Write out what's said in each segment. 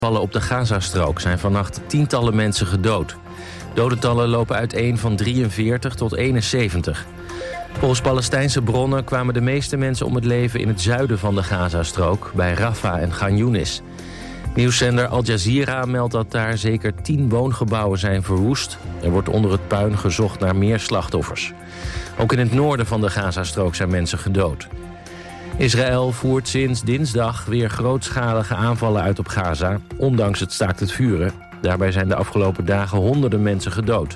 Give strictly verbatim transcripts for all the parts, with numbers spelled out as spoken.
Vallen op de Gazastrook zijn vannacht tientallen mensen gedood. Dodentallen lopen uiteen van drieënveertig tot eenenzeventig. Volgens Palestijnse bronnen kwamen de meeste mensen om het leven in het zuiden van de Gazastrook, bij Rafah en Khan Younis. Nieuwszender Al Jazeera meldt dat daar zeker tien woongebouwen zijn verwoest. Er wordt onder het puin gezocht naar meer slachtoffers. Ook in het noorden van de Gazastrook zijn mensen gedood. Israël voert sinds dinsdag weer grootschalige aanvallen uit op Gaza, ondanks het staakt het vuren. Daarbij zijn de afgelopen dagen honderden mensen gedood.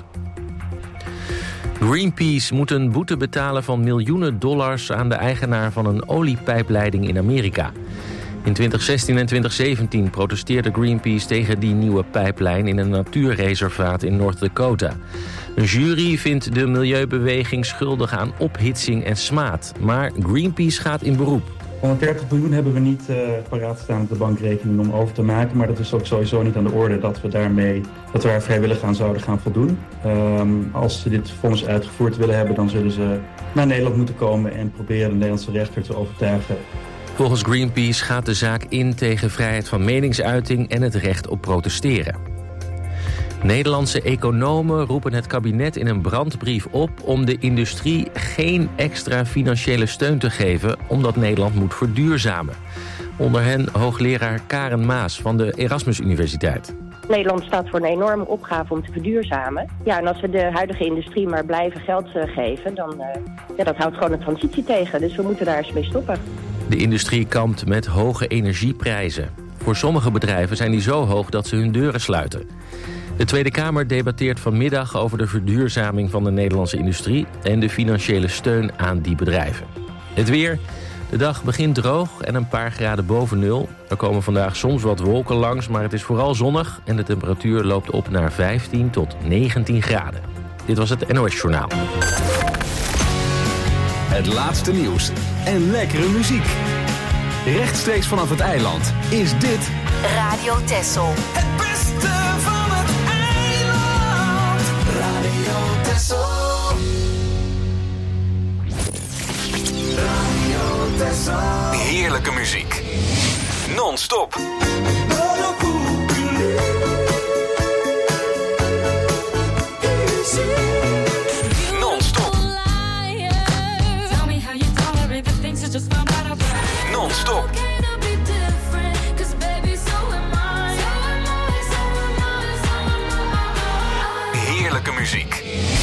Greenpeace moet een boete betalen van miljoenen dollars aan de eigenaar van een oliepijpleiding in Amerika. In twintig zestien en twintig zeventien protesteerde Greenpeace tegen die nieuwe pijplijn in een natuurreservaat in North Dakota. Een jury vindt de milieubeweging schuldig aan ophitsing en smaad. Maar Greenpeace gaat in beroep. honderddertig miljoen hebben we niet uh, paraat staan op de bankrekening om over te maken. Maar dat is ook sowieso niet aan de orde dat we daarmee dat we daar vrijwillig aan zouden gaan voldoen. Um, als ze dit fonds uitgevoerd willen hebben, dan zullen ze naar Nederland moeten komen en proberen de Nederlandse rechter te overtuigen. Volgens Greenpeace gaat de zaak in tegen vrijheid van meningsuiting en het recht op protesteren. Nederlandse economen roepen het kabinet in een brandbrief op om de industrie geen extra financiële steun te geven, omdat Nederland moet verduurzamen. Onder hen hoogleraar Karen Maas van de Erasmus Universiteit. Nederland staat voor een enorme opgave om te verduurzamen. Ja, en als we de huidige industrie maar blijven geld uh, geven, dan uh, ja, dat houdt gewoon een transitie tegen. Dus we moeten daar eens mee stoppen. De industrie kampt met hoge energieprijzen. Voor sommige bedrijven zijn die zo hoog dat ze hun deuren sluiten. De Tweede Kamer debatteert vanmiddag over de verduurzaming van de Nederlandse industrie en de financiële steun aan die bedrijven. Het weer. De dag begint droog en een paar graden boven nul. Er komen vandaag soms wat wolken langs, maar het is vooral zonnig en de temperatuur loopt op naar vijftien tot negentien graden. Dit was het N O S Journaal. Het laatste nieuws en lekkere muziek. Rechtstreeks vanaf het eiland is dit Radio Texel. Het beste van het eiland. Radio Texel. Radio Texel. heerlijke muziek. Non-stop. Non-stop. Heerlijke muziek.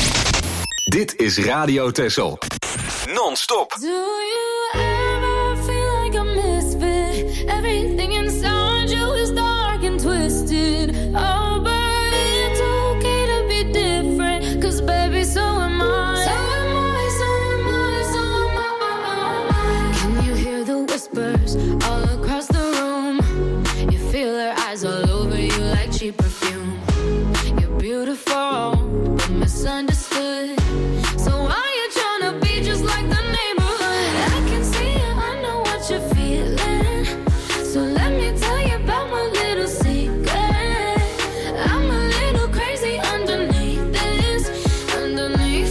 Dit is Radio Texel. Non-stop. Do you ever feel like a misfit? Everything inside you is dark and twisted. Oh, but it's okay to be different. 'Cause baby, so am I. So am I, so am I, so am I. Can you hear the whispers all across the room? You feel her eyes all over you like cheap perfume. You're beautiful, but misunderstood. So why you tryna be just like the neighborhood? I can see it, I know what you're feeling. So let me tell you about my little secret. I'm a little crazy underneath this, underneath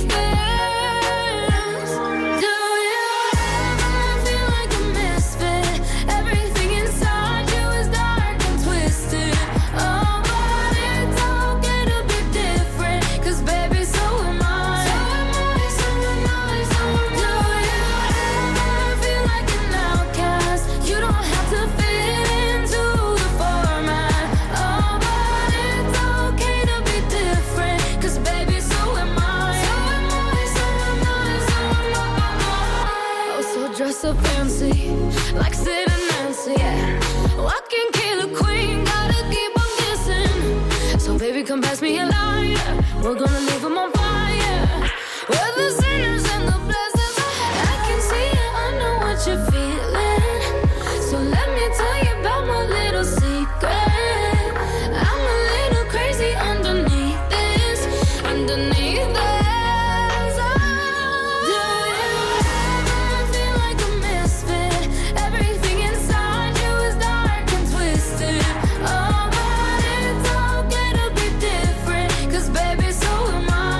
this. Do you ever feel like a misfit? Everything inside you is dark and twisted. Oh, but it's okay to be different. 'Cause baby, so am I. So am I, so am I, so am I. Do you ever feel like an outcast? You don't have to fit into the format. Oh, but it's okay to be different. 'Cause baby, so am I. So am I, so am I, so am I. Oh, so dress up fancy, like Sid and Nancy, yeah. Walking killer queen, gotta keep on kissing. So baby, come pass me a lighter. We're gonna leave them on fire. We're the sinners and the blessings. I can see it, I know what you're feeling. So let me tell you about my little secret. I'm a little crazy underneath this, underneath this. Do you ever feel like a misfit? Everything inside you is dark and twisted. Oh, but it's okay to be different. 'Cause baby, so am I.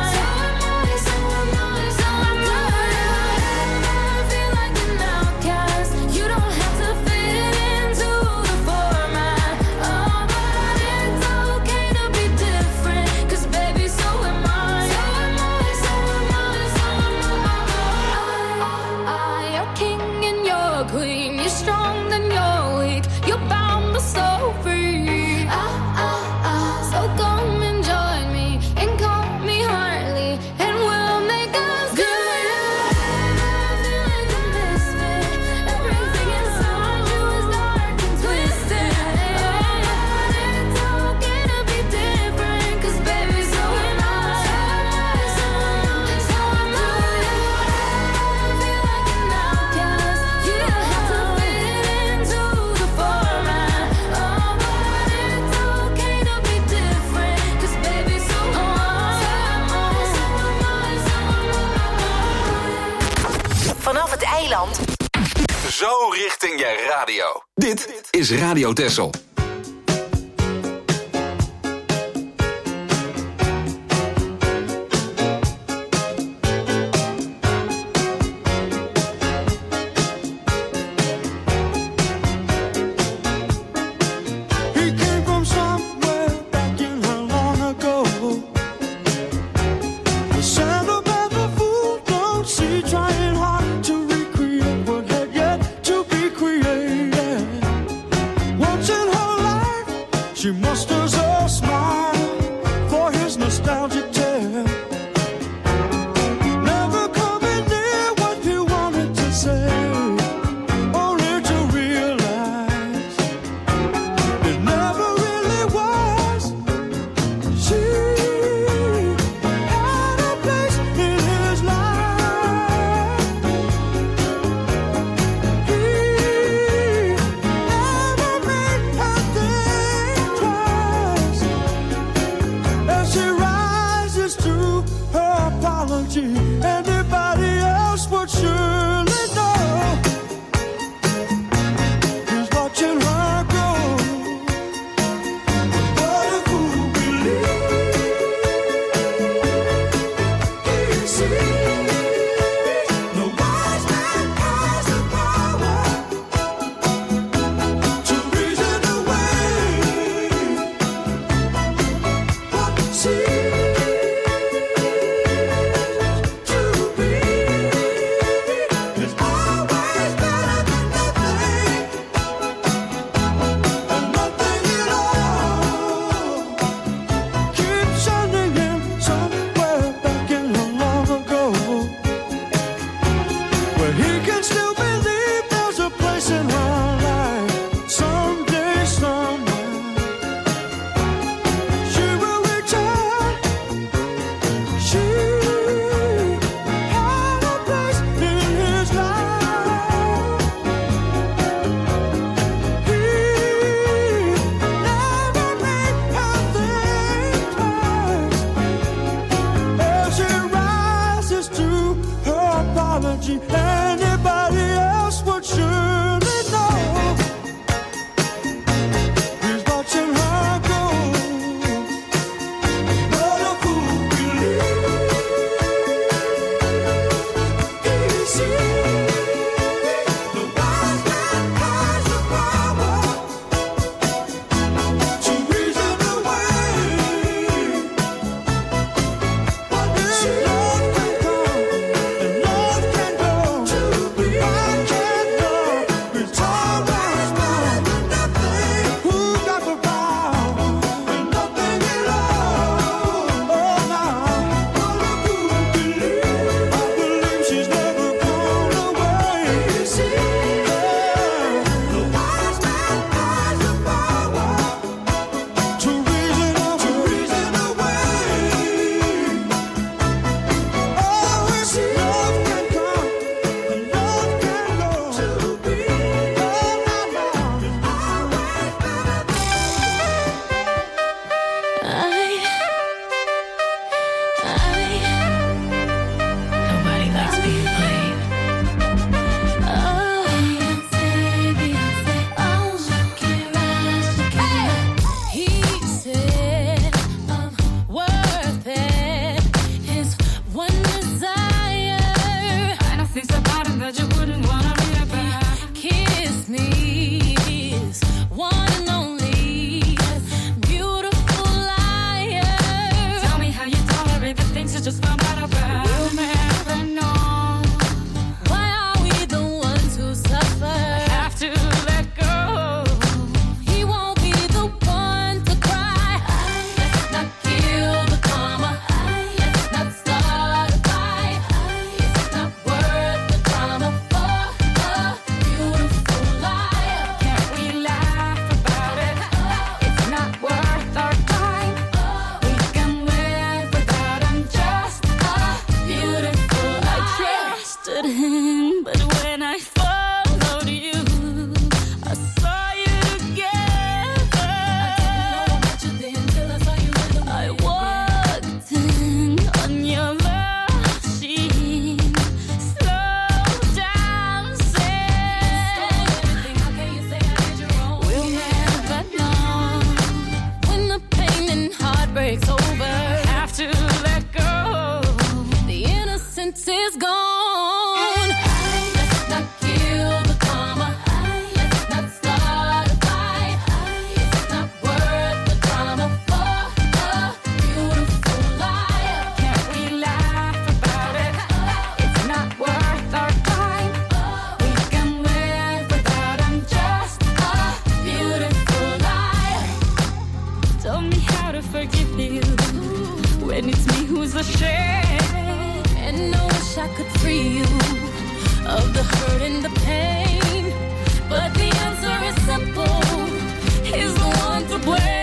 vind jij radio. Dit is Radio Texel. Try peace is gone. Let's not kill the karma. Let's not start a fight. It's not worth the drama for a beautiful life. Can't we laugh about it? It's not worth our time. We can live without him. Just a beautiful life. Tell me how to forgive you when it's me who's ashamed. And I wish I could free you of the hurt and the pain. But the answer is simple. He's the one to blame.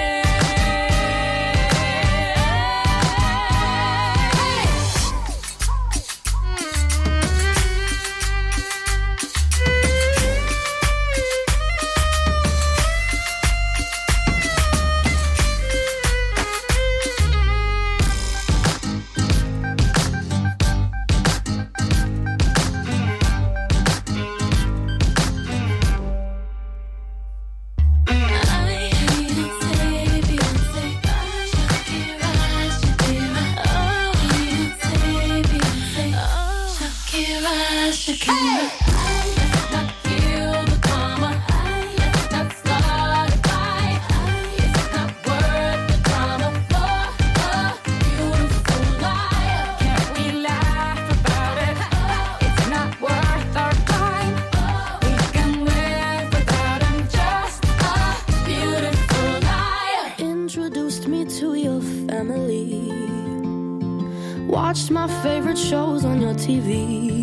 Introduced me to your family. Watched my favorite shows on your T V.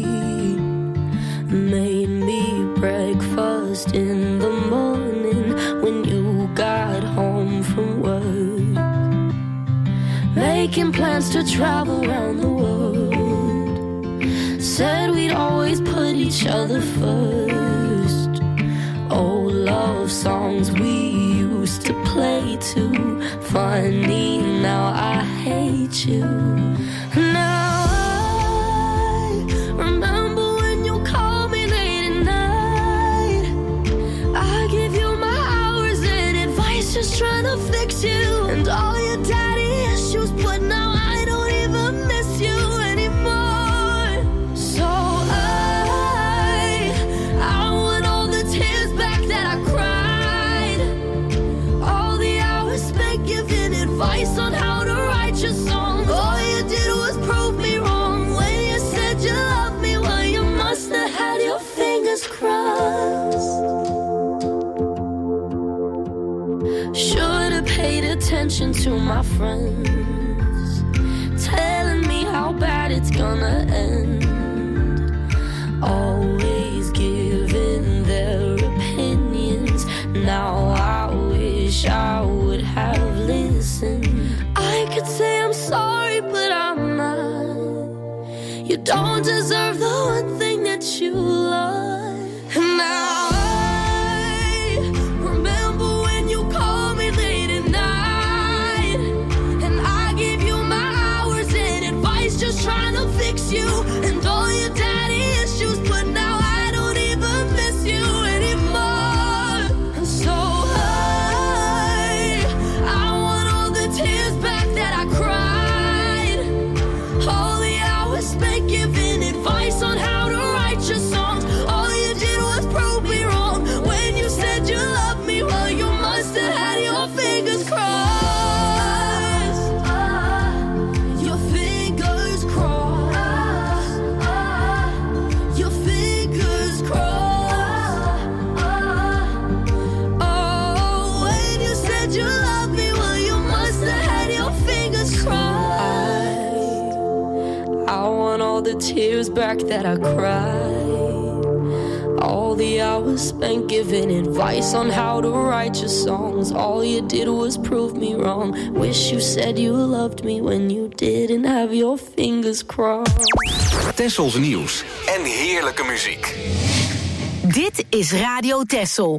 Made me breakfast in the morning when you got home from work. Making plans to travel around the world. Said we'd always put each other first. Old love songs we used to play too. Funny, now I hate you. Now I remember when you called me late at night. I give you my hours and advice, just trying to fix you. And all your daddy issues, but now I don't even miss you anymore. So I, I want all the tears back that I cried. All the hours spent giving advice on how to write your song. All you did was prove me wrong. When you said you loved me, well, you must have had your fingers crossed. Should've paid attention to my friends, telling me how bad it's gonna end. Always giving their opinions. Now I wish I would have listened. I could say I'm sorry, but I'm not. You don't deserve the one thing that you love. And now I remember when you called me late at night. And I gave you my hours and advice, just trying to fix you. And all your daddy issues, but now I don't even miss you anymore. And so I, I want all the tears back that I cried. All the hours spent giving advice on how to write your songs. All you did was prove me wrong. When you said you loved me, well, you must have had your fingers crossed. Your fingers crossed. Your fingers crossed. Oh, when you said you loved me, well, you must have had your fingers crossed. I want all the tears back that I cried. All the hours spent giving advice on how to write your songs. All you did was prove me wrong. Wish you said you loved me when you didn't have your fingers crossed. Tessels nieuws en heerlijke muziek. Dit is Radio Tessel.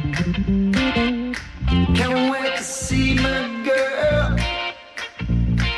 Can't wait to see my girl.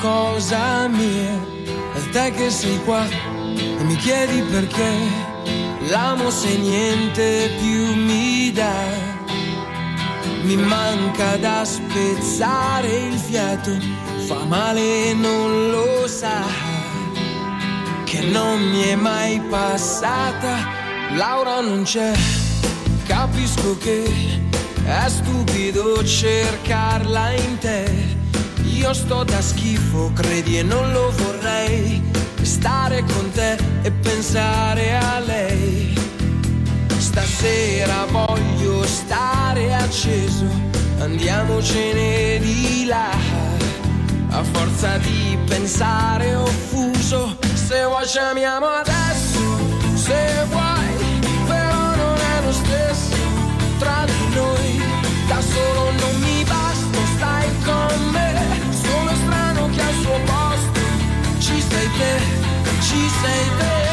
cosa mia, è te che sei qua e mi chiedi perché l'amo se niente più mi dà. Mi manca da spezzare il fiato, fa male e non lo sa, che non mi è mai passata. Laura non c'è, capisco che è stupido cercarla in te. Io sto da schifo, credi, e non lo vorrei, stare con te e pensare a lei. Stasera voglio stare acceso, andiamocene di là. A forza di pensare offuso, se vuoi ci amiamo adesso, se vuoi, però non è lo stesso tra di noi. Da solo non mi basta, stai con me, sono strano che al suo posto ci sei te, ci sei te.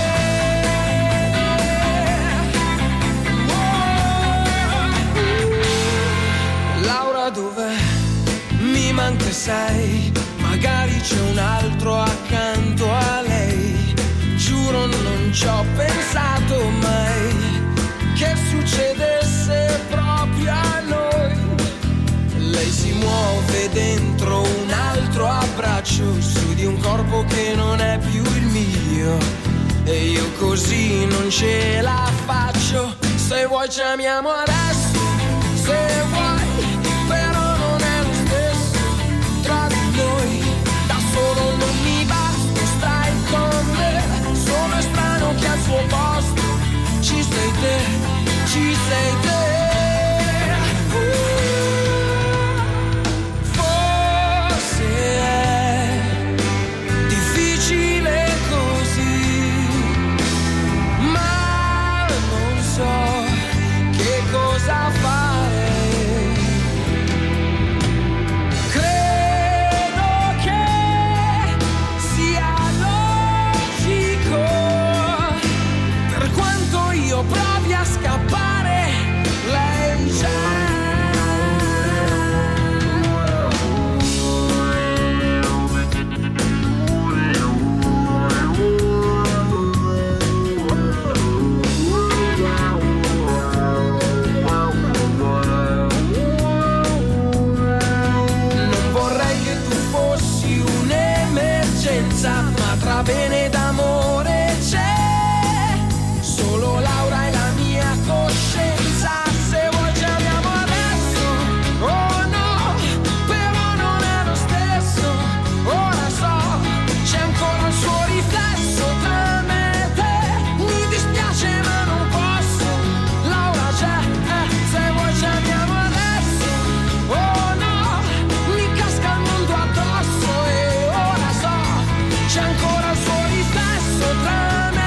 Dov'è? Mi manca, sai, magari c'è un altro accanto a lei. Giuro non ci ho pensato mai che succedesse proprio a noi. Lei si muove dentro un altro abbraccio, su di un corpo che non è più il mio, e io così non ce la faccio. Se vuoi ci amiamo adesso, se vuoi, però non è lo stesso tra di noi. Da solo non mi basta, stai con me, sono strano che al suo posto ci sei te, ci sei te. uh, Forse è difficile così, ma non so che cosa fare. Provi a scappare, lei c'è. Non vorrei che tu fossi un'emergenza, ma tra bene ed amore c'è solo Laura e la mia coscienza. Se vuoi ci amiamo adesso, oh no, però non è lo stesso. Ora so, c'è ancora il suo riflesso tra me e te. Mi dispiace ma non posso, Laura c'è, eh, se vuoi ci amiamo adesso, oh no, mi casca il mondo addosso. E ora so, c'è ancora il suo riflesso tra me.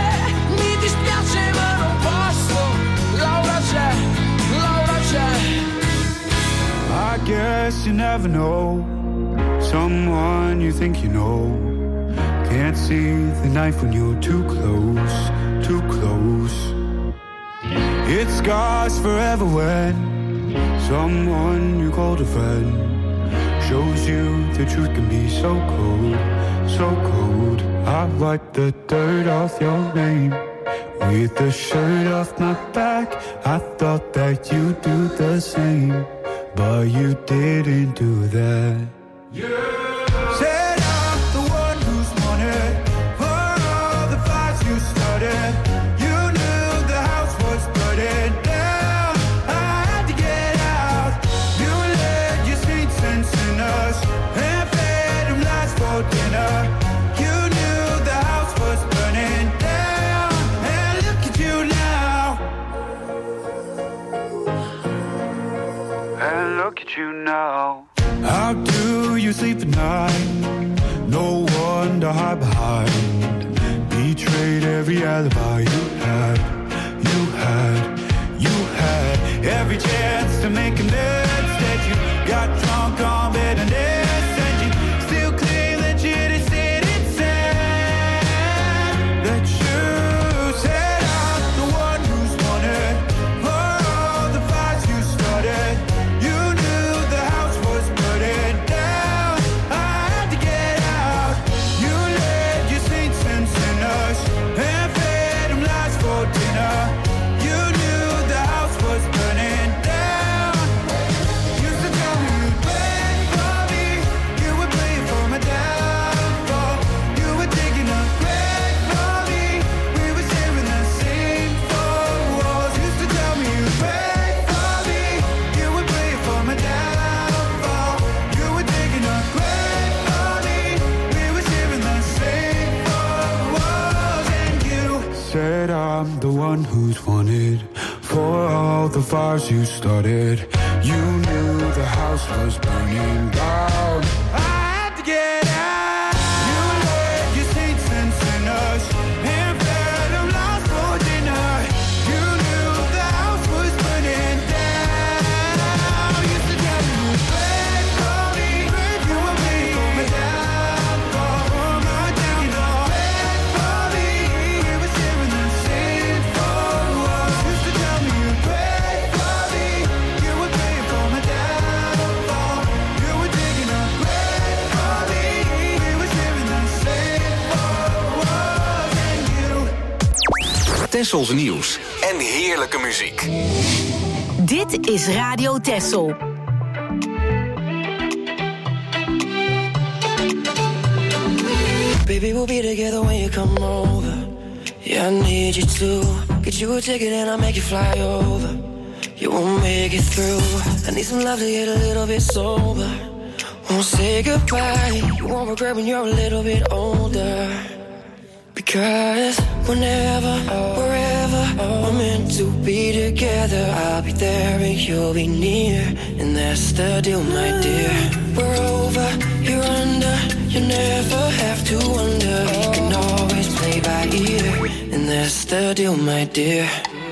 I guess you never know someone you think you know. Can't see the knife when you're too close, too close. It scars forever when someone you called a friend shows you the truth can be so cold, so cold. I wipe the dirt off your name with the shirt off my back. I thought that you'd do the same, but you didn't do that. Yeah. Said I'm the one who's wanted for all the fights you started. You knew the house was burning down, I had to get out. You led your saints and sinners and fed them lies for dinner. You knew the house was burning down, and look at you now. And look at you now. How do you sleep at night? No one to hide behind. Betrayed every alibi you had, you had, you had. Every chance to make amends, instead you got drunk on bitterness, and you still claim that you didn't sit inside. That you said I'm the one who's wanted for all the fights you started. You knew the house was burning down, I had to get said I'm the one who's wanted for all the fires you started. You knew the house was burning down. I had to get out. You led your saints and sinners and fed them lost for dinner. You knew the house was burning down. You used to tell me you prayed for me, you were made for me downfall, for my downfall. Prayed for me, you were sharing the same for us. Used to tell me you prayed for me, you were praying for my downfall. You were digging up bread for me, you were sharing the same for us and you. Tessels nieuws en heerlijke muziek. Dit is Radio Tessel. Baby, we'll be together when you come over. Yeah, I need you to get you a ticket and I'll make you fly over. You won't make it through. I need some love to get a little bit sober. Won't say goodbye. You won't regret when you're a little bit older. Because whenever, wherever we're meant to be together, I'll be there and you'll be near. And that's the deal, my dear. We're over, you're under. You never have to wonder. You can always play by ear. And that's the deal, my dear.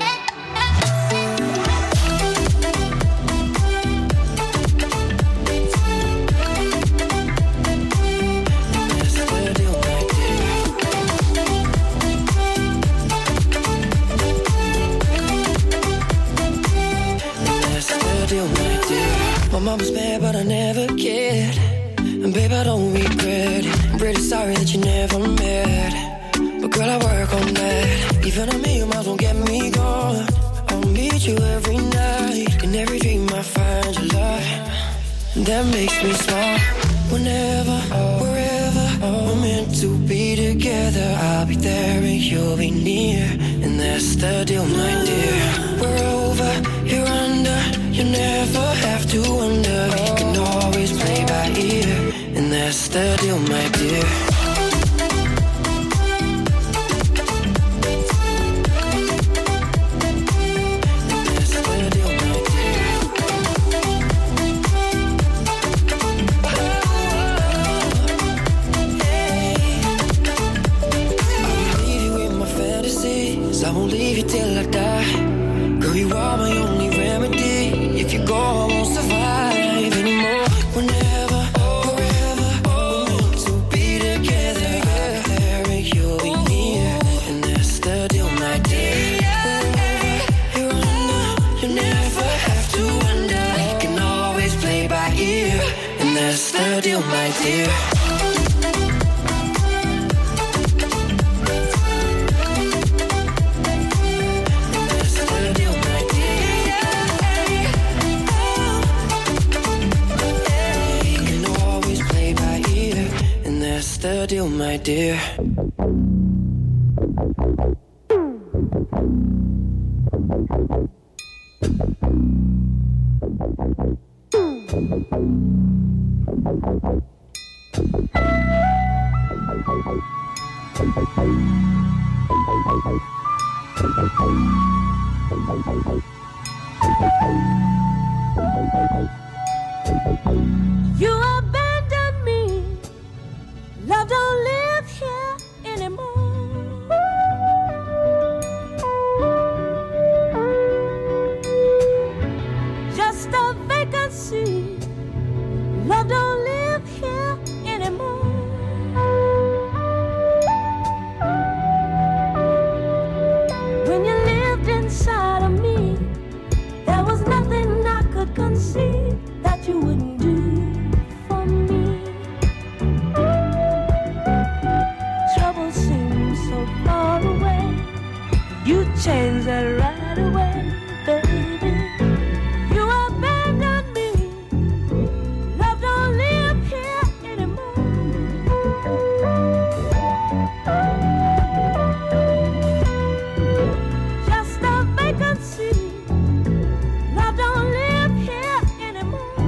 My mama's mad, but I never cared. And babe, I don't regret it. I'm pretty sorry that you never met. But girl, I work on that. Even a million miles won't get me gone. I'll meet you every night. In every dream I find your light. That makes me smile. Whenever, wherever we're meant to be together, I'll be there and you'll be near. And that's the deal, my dear. We're over, you're under. You never have to wonder. You can always play by ear. And that's the deal, my dear. I won't leave you till I die. Girl, you are my only remedy. If you go, I won't survive anymore. Whenever, wherever we're meant to be together, I'll be there and you'll be near. And that's the deal, my dear. Wherever you're under, you never have to wonder. You can always play by ear. And that's the deal, my dear. The deal, my dear. You abandoned me. Love don't live here anymore. Just a vacancy. Love don't live here anymore. When you lived inside of me, there was nothing I could conceive that you wouldn't do for me. Trouble seems so far away. You changed that right away, baby. You abandoned me. Love don't live here anymore. Just a vacancy. Love don't live here anymore.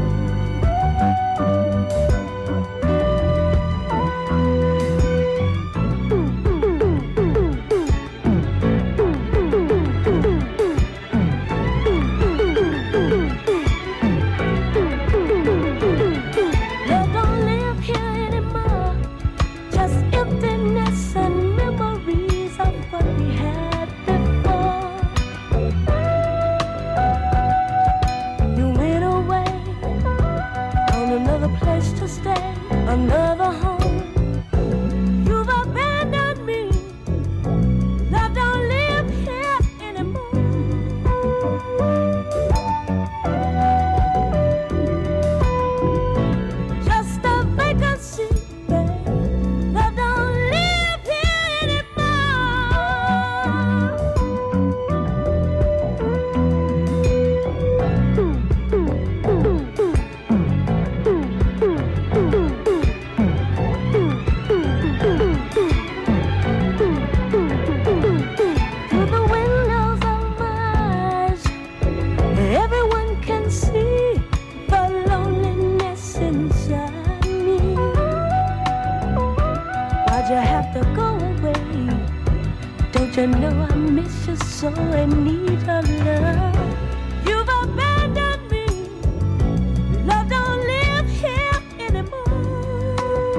have to go away. Don't you know I miss you so and need your love? You've abandoned me. Love don't live here anymore.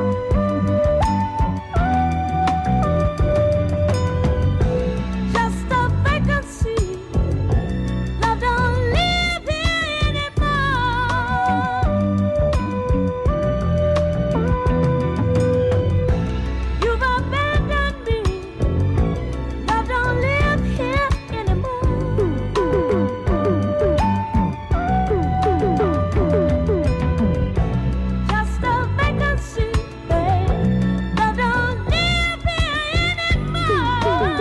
Just a vacancy. Love don't live here anymore. You've abandoned me. Love don't live here anymore. Just a vacancy, babe. Love don't live here anymore.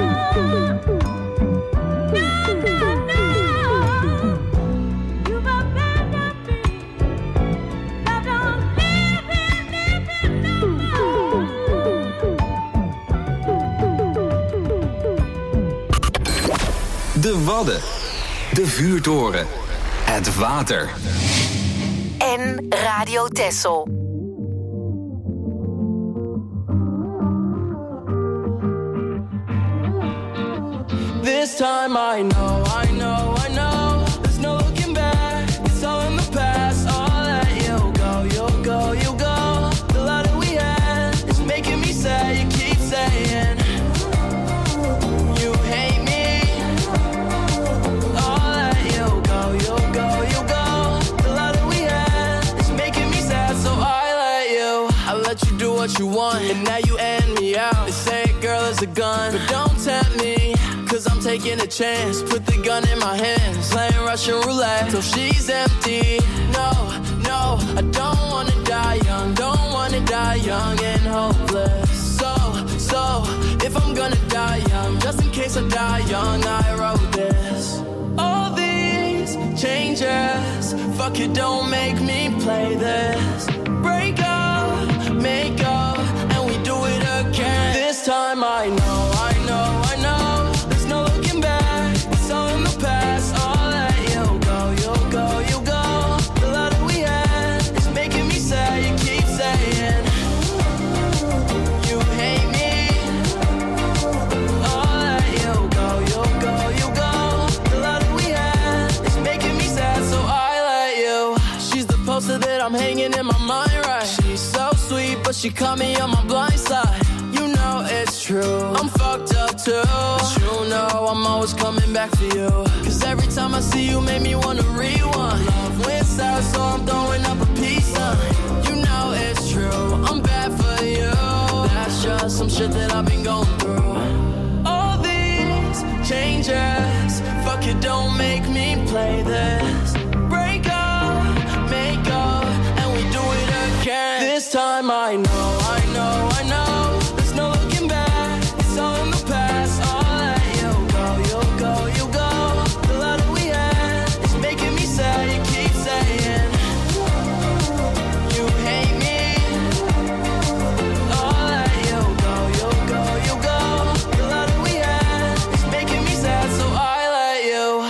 No, no, no. You've abandoned me. Love don't live here, live here no more. De Wadden. De vuurtoren. Het water. En Radio Texel. This time I know, I know, I know. There's no looking back. It's all in the past. I'll let you go, you'll go, you'll go. The love that we had is making me sad. You keep saying you hate me. I'll let you go, you'll go, you'll go. The love that we had is making me sad. So I let you, I let you do what you want. And now you end me out. They say a girl is a gun, but don't tempt me. Cause I'm taking a chance, put the gun in my hands, playing Russian roulette till she's empty. No, no, I don't wanna die young, don't wanna die young and hopeless. So, so, if I'm gonna die young, just in case I die young, I wrote this. All these changes, fuck it, don't make me play this. Break up, make up, and we do it again. This time I know, I know, I know. No looking back, it's all in the past. I'll let you go, you'll go, you'll go. The love that we had is making me sad. You keep saying you hate me. I'll let you go, you'll go, you'll go. The love that we had is making me sad, so I let you. She's the poster that I'm hanging in my mind, right? She's so sweet, but she caught me on my blind side. You know it's true, I'm fucked up too. But you know I'm always coming back for you. Cause every time I see you make me wanna rewind. Love went south, so I'm throwing up a peace sign. You know it's true, I'm bad for you. That's just some shit that I've been going through. All these changes, fuck it, don't make me play this. Break up, make up, and we do it again. This time I know, I know, I know. No looking back, it's all in the past. I'll let you go, you'll go, you'll go. The love that we had is making me sad. You keep saying you hate me. I'll let you go, you'll go, you'll go. The love that we had is making me sad, so I let you.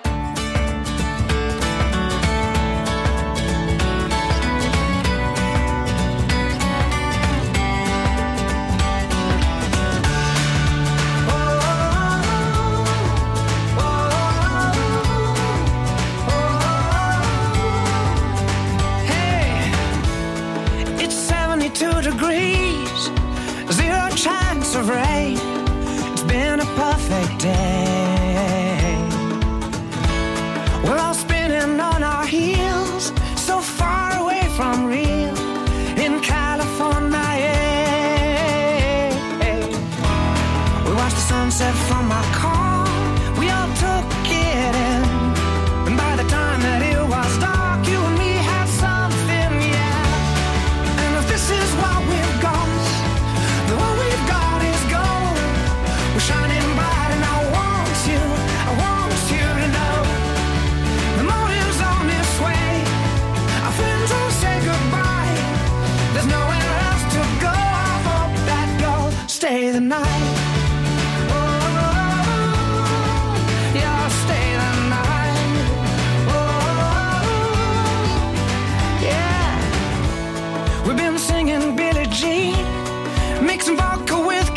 Degrees, zero chance of rain. It's been a perfect day. We're all spinning on our heels, so far away from real in California. We watched the sunset from our car. We all took it in, and by the time that it was dark, you and me had something, yeah. And if this is what we've got, then what we've got is gold. We're shining bright, and I want you, I want you to know the morning's on its way. Our friends will say goodbye. There's nowhere else to go. I hope that you'll stay the night. Mixing vodka with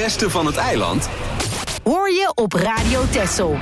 beste van het eiland hoor je op Radio Texel.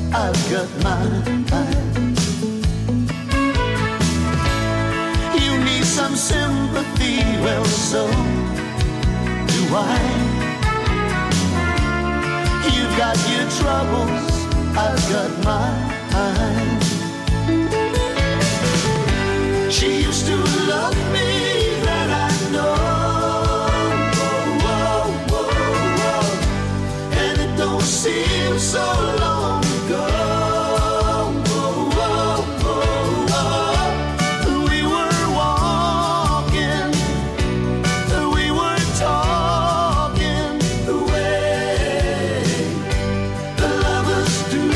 I've got mine. You need some sympathy, well, so do I. You've got your troubles, I've got mine. She used to love me, that I know. Whoa, whoa, whoa. And it don't seem so long ago. Whoa, whoa, whoa, whoa. We were walking, we were talking the way the lovers do.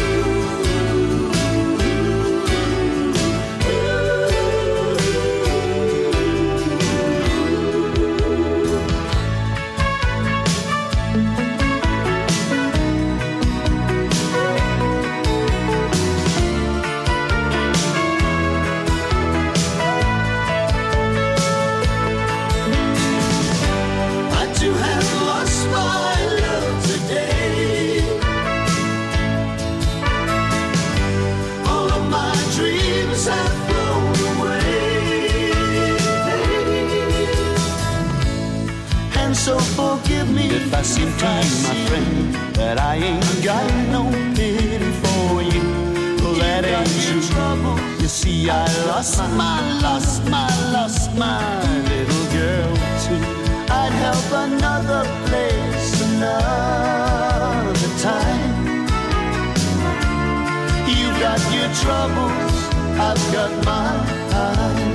So forgive me if I seem to you, my friend, that I ain't got no pity for you. Well, that ain't true. You see, I lost my, lost my, lost my little girl too. I'd help another place another time. You've got your troubles, I've got mine.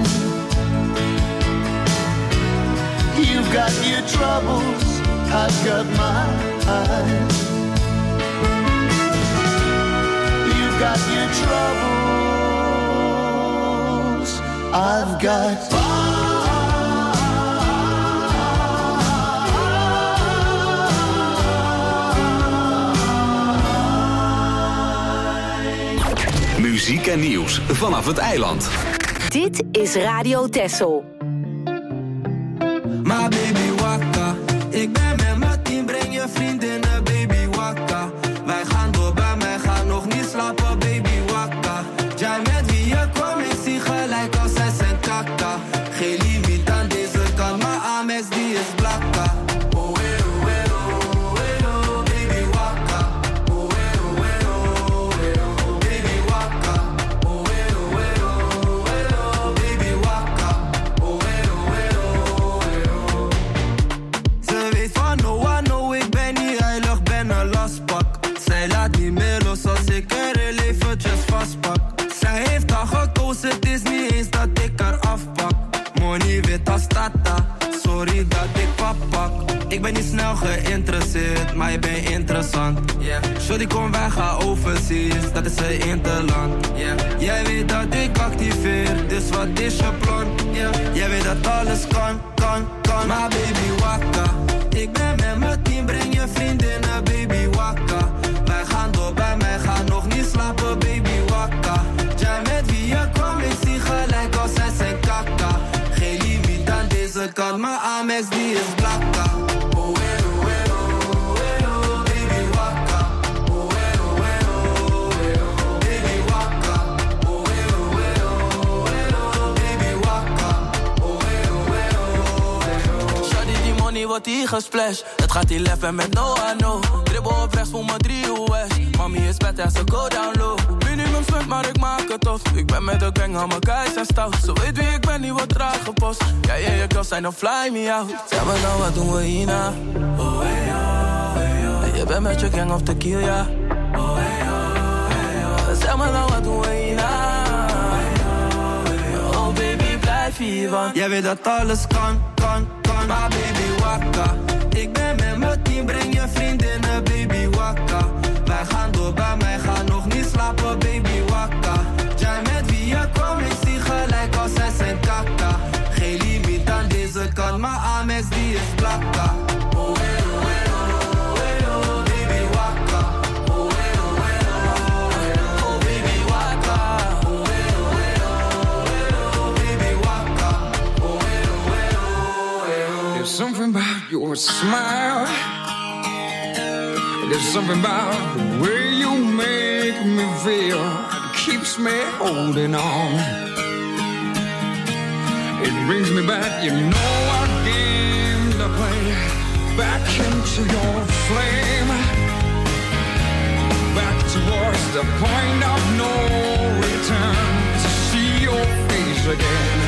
You've got your troubles, I've got mine. You've got your troubles, I've got mine. Muziek en nieuws vanaf het eiland. Dit is Radio Texel. My baby wakka, ik ben met mijn team, breng je vriendinnen, baby wakka. Wij gaan door, bij mij gaan nog niet slapen, baby wakka. Jij met wie je kwam, ik zie gelijk als zij zijn kaka. Geen limiet aan deze kant, maar Amex die is blakka. Oh, eh, oh, eh, oh, eh, oh, baby wakka. Oh, eh, oh, eh, oh, eh, oh, baby wakka. Oh, eh, oh, eh, oh, eh, oh, baby wakka. Oh, eh, oh, eh, oh, eh, oh. Ze weet van no one, no, ik ben niet heilig, ben een lastpak. Zij laat niet meer los als ik er heel eventjes vastpak. Zij heeft al gekozen, het is niet eens dat ik haar afpak. Money wit als tata, sorry dat ik pap pak. Ik ben niet snel geïnteresseerd, maar je bent interessant. Yeah. Shorty kom wij gaan overseas, dat is een interland. Yeah. Jij weet dat ik activeer, dus wat is je plan? Yeah. Jij weet dat alles kan, kan, kan. Maar baby wakka, ik ben met mijn team, breng je vriendinnen, baby wakka. Wij gaan door, bij mij gaan nog niet slapen, baby wakka. Jij met wie je kwam, ik zie gelijk als zij zijn kaka. Geen limiet aan deze kant, maar Amex die is blakka. Oh, eh, oh, eh, oh, eh, oh, baby wakka. Oh, eh, oh, eh, oh, eh, oh, baby wakka. Oh, eh, oh, eh, oh, eh, oh, baby wakka. Oh, eh, oh, eh, oh, eh, oh. Shawty, die money wordt hier gesplashed. Het gaat hier leven met no I know. Dribbel op rechts voor mijn drie U S. Mami is bad en ze go down low. Minimum spend, maar ik maak het tof. Ik ben met de gang, al mijn guys zijn stout. Ze weet wie ik ben, die wordt raar gepost. Ja, ja, je girls zijn dan fly me out. Zeg me nou, wat doen we hierna? Oh, hey, oh, hey, oh. En je bent met je gang of tequila. Oh, hey, oh, hey, oh. Zeg me nou, wat doen we hierna? Oh, baby, blijf hier, want jij weet dat alles kan, kan, kan. Maar baby, wakka. Ik ben met mijn team, breng je vriendinnen, baby wakka. Wij gaan door, bij mij gaan nog niet slapen, baby wakka. Jij met wie je kwam, ik zie gelijk als zij zijn kaka. Geen limiet aan deze kant, maar Amex die is blakka. Oh, eh, oh, eh, oh, eh, oh, baby wakka. Oh, eh, oh, eh, oh, eh, oh, baby wakka. Oh, eh, oh, eh, oh, eh, oh, baby wakka. Oh, eh, oh, eh, oh, eh, oh. There's something about your smile. There's something about the way you make make me feel, it keeps me holding on. It brings me back, you know what game to play, back into your flame, back towards the point of no return, to see your face again,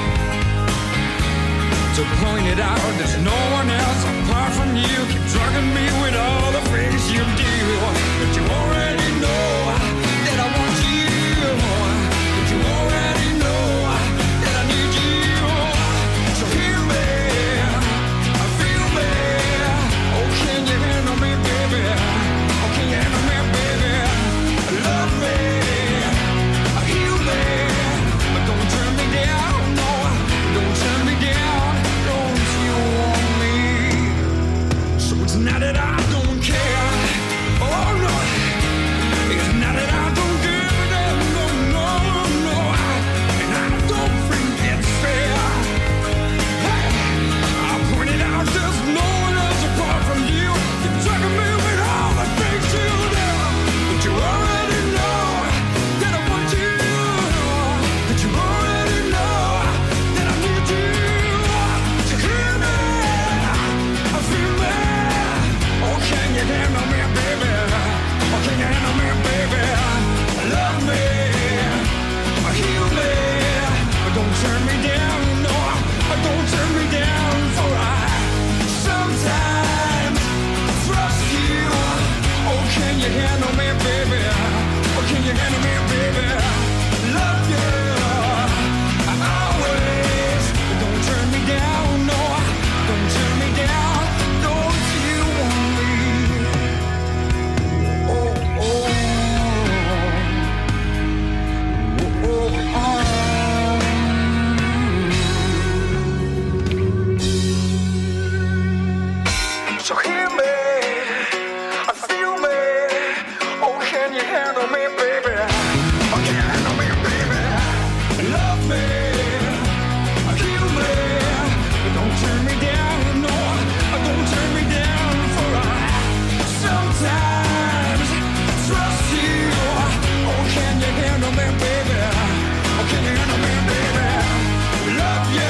to point it out, there's no one else apart from you, keep drugging me with all the things you do, but you already know that I want you, but you already know that I need you, so hear me, feel me, oh can you handle me baby, oh can you handle me baby, love me, heal me, but don't turn me down, no, don't turn me down, don't you want me, so it's not that I don't care, oh no, it's not that I don't give a damn, no, no, no, and I don't think it's fair, hey, I pointed out there's no one else apart from you, you're drugging me with all the things you do, but you already know that I want you, that you already know that I need you, to hear me, I feel me, oh can you handle me baby, oh can you handle me baby, love me, heal me, but don't turn me down, no, don't turn me down, for I sometimes trust you, oh can you handle me baby, oh can you handle me baby, love you, always, but don't turn me down, no, don't turn me down, don't you want me, oh, oh, oh, oh, oh. So hear me, feel me, oh can you handle me baby, oh can you handle me baby, love me, heal me, but don't turn me down, no, don't turn me down, for I sometimes trust you, oh can you handle me baby, oh can you handle me baby, love you,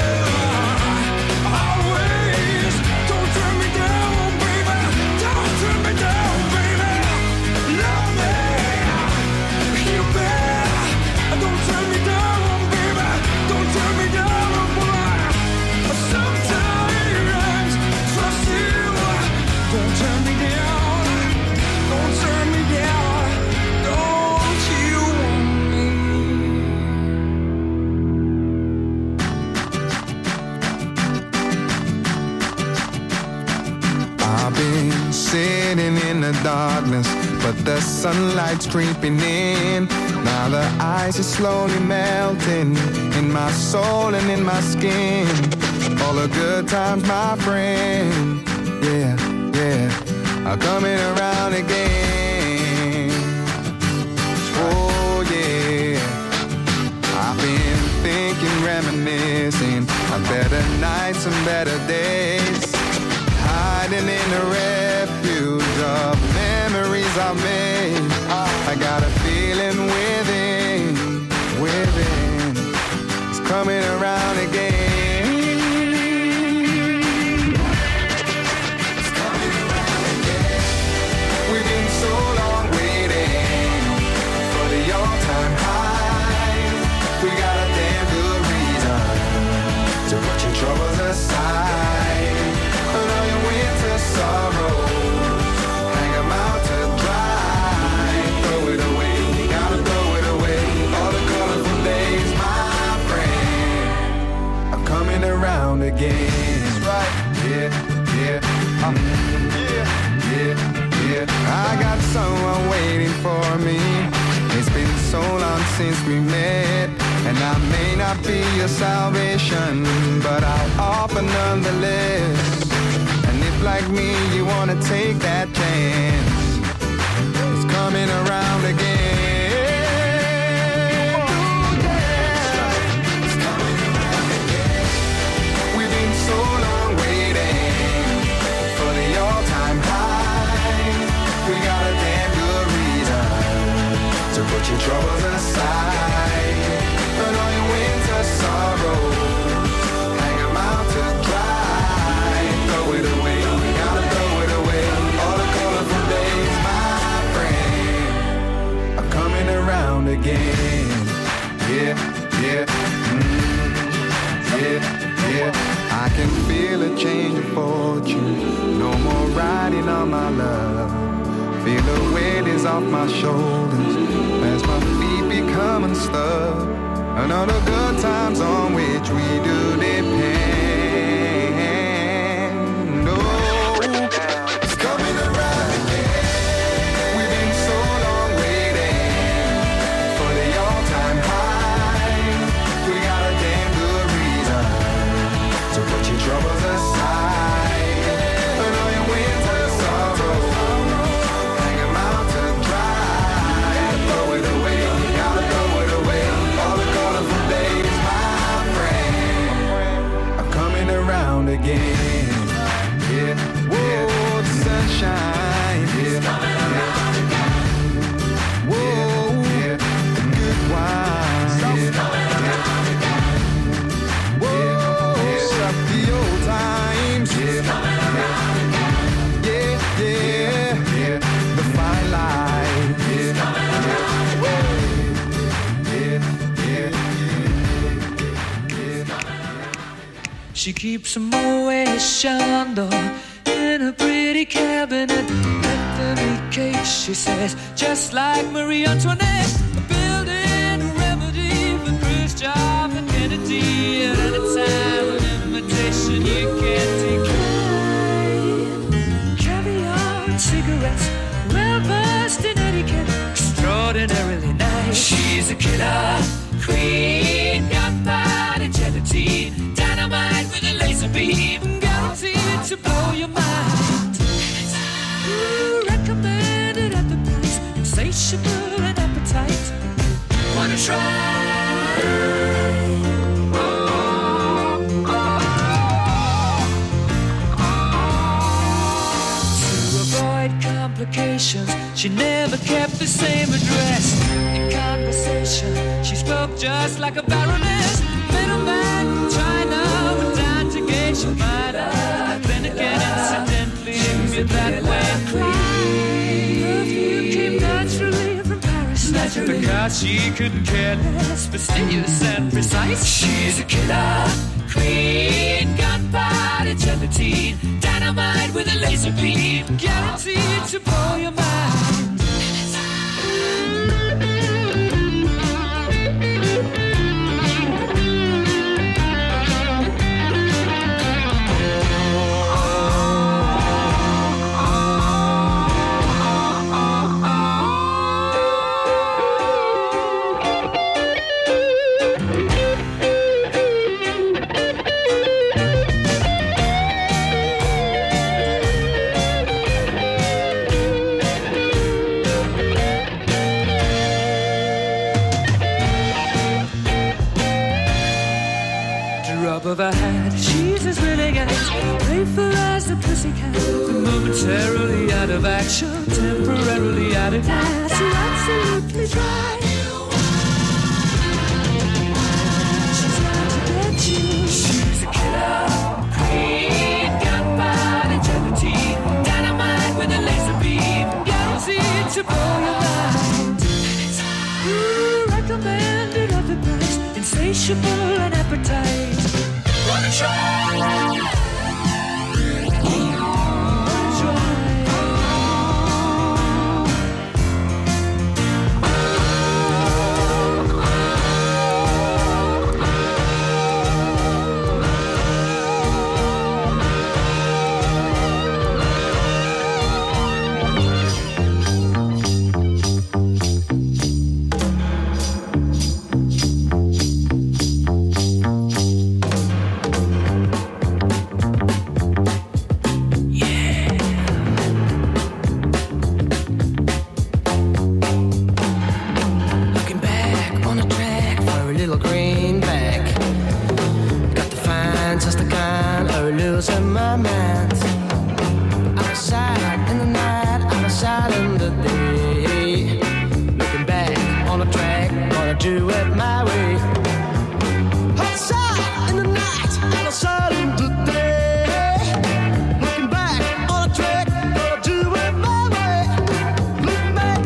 always, don't turn me down baby, don't turn me down baby, love me, heal me, don't turn me down baby, don't turn me down boy, sometimes trust you, don't turn me down, don't turn me down, don't you want me. I've been sitting in the darkness, but the sunlight's creeping in. Now the ice is slowly melting in my soul and in my skin. All the good times, my friend, yeah, yeah, are coming around again. Oh yeah, I've been thinking, reminiscing of better nights and better days, hiding in the refuge of memories I made. I got a feeling within, within, it's coming around again. It's coming around again. We've been so long waiting for the all-time high. We got a damn good reason to put your troubles aside. Put all your winter sorrows, hang 'em out to dry. Throw it away, gotta throw it away. All the colorful days, my friend, are coming around again. That's right, yeah, yeah, um, yeah, yeah, yeah. I got someone waiting for me. It's been so long since we met, and I may not be your salvation, but I'll offer nonetheless. And if like me you wanna take that chance, it's coming around again. Ooh, yeah. It's coming around again. We've been so long waiting for the all-time high. We got a damn good reason yeah, yeah. I can feel a change of fortune. No more riding on my love. Feel the weight is off my shoulders as my feet become unstuck. Another good times on which we do depend. Oh, it's coming around again. We've been so long waiting for the all-time high. We got a damn good reason to put your troubles aside. And all your winter sorrow, hang 'em out to dry. Throw it away, you gotta throw it away. All the colorful days, my friend, are coming around again. Yeah, whoa, the sunshine. Yeah, yeah. Whoa, yeah, the good wine. Yeah, yeah. Whoa, stop the old times. Yeah, yeah, yeah, yeah. The fine line. Yeah, yeah, yeah, yeah, yeah. She keeps a Moet Chandon in a pretty cabinet. Anthony cake, she says, just like Marie Antoinette. A building remedy for Khrushchev and Kennedy. At any time, an invitation you can't decline. Caviar and cigarettes, well versed in etiquette, extraordinarily nice. She's a killer queen, gunpowder gelatine, dynamite with a laser beam, guaranteed to blow your mind. Ooh, recommended at the price, insatiable and appetite. Wanna try? Oh, oh, oh. To avoid complications, she never kept the same address. In conversation, she spoke just like a baroness. Middleman from China went down to gauge your mind. Then again, incidentally, if that way perfume came naturally from Paris. Naturally. Because she couldn't care less, fastidious and precise. She's a killer queen, gunpowder gelatine, dynamite with a laser beam, guaranteed to blow your mind. Of her hat, she's as willing as playful as the pussycat. Momentarily out of action, temporarily out of gas. You're absolutely right. She's out to get you. She's a killer queen, gunpowder gelatine, dynamite with a laser beam, guaranteed to blow your mind. Ooh, recommended at the price, insatiable and appetite. Wanna try? Do it my way. Outside in the night, outside in the day. Looking back on a track, gonna do it my way. Looking back.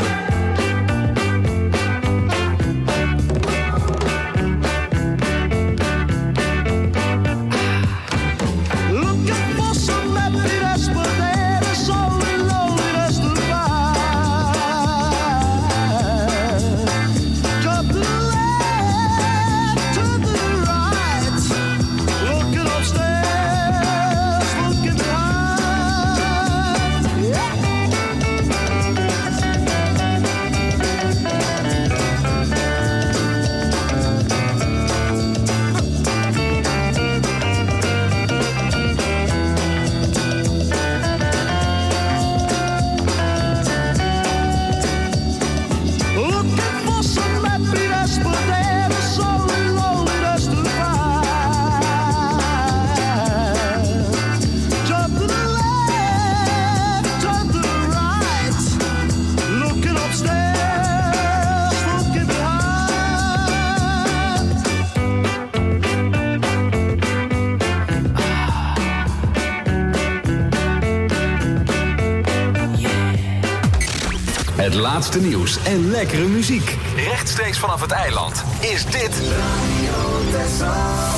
laatste nieuws en lekkere muziek. Rechtstreeks vanaf het eiland is dit Radio Texel.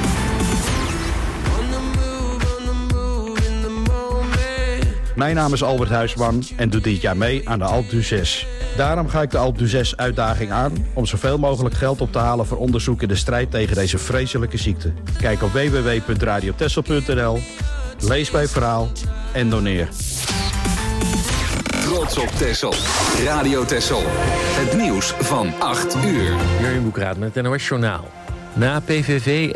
Mijn naam is Albert Huisman en doe dit jaar mee aan de Alpe d'Huez. Daarom ga ik de Alpe d'Huez uitdaging aan om zoveel mogelijk geld op te halen voor onderzoek in de strijd tegen deze vreselijke ziekte. Kijk op w w w punt radio texel punt n l, lees mijn verhaal en doneer. Trots op Texel. Radio Texel. Het nieuws van acht uur. Jurjen Boekraat met het N O S Journaal. Na P V V